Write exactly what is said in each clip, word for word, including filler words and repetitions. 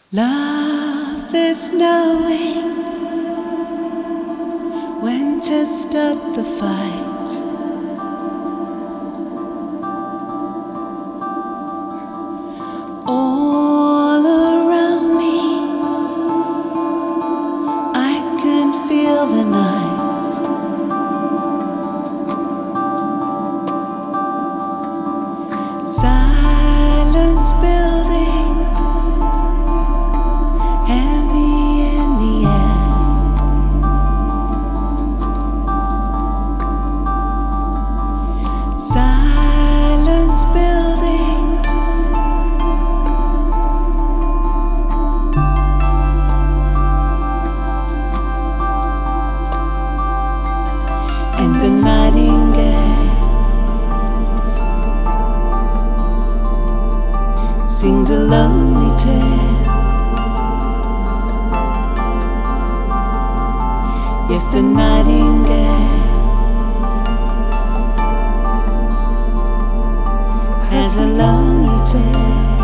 Love is knowing when to stop the fight. All around me, I can feel the night. Silence building heavy in the air. Silence building. And the nightingale sings a lonely tale. Yes, the nightingale has a lonely tale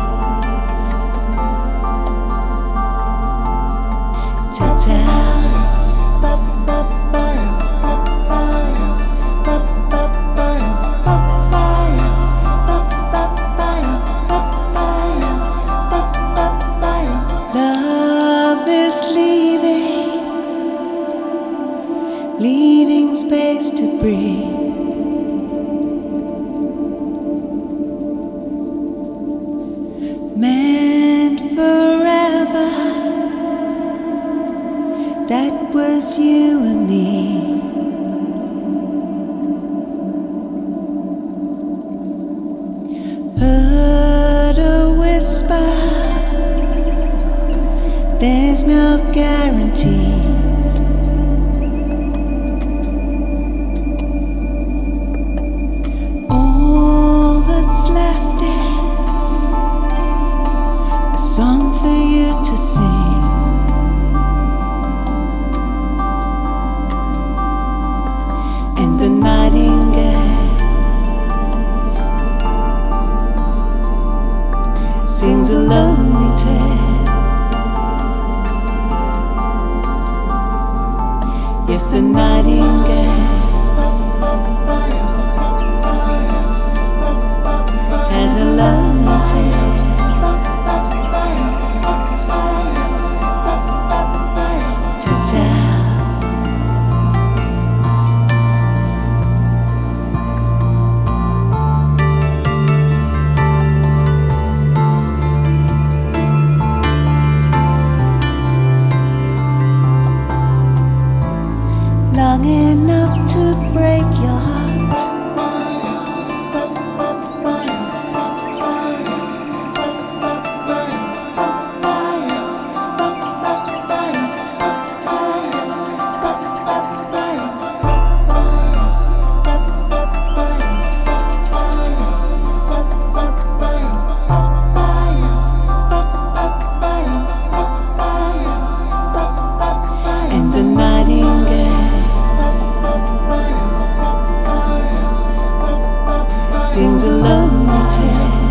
to tell. Love is leaving, leaving space to breathe. Meant forever, that was you and me. Heard a whisper, there's no guarantees. All that's left is a song for you to sing. And the nightingale sings a lonely tale. Yes, the nightingale has a lonely tale to tell. Long enough to break your heart. And the nightingale sings a lonely tale.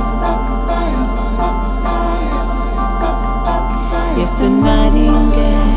Yes, the nightingale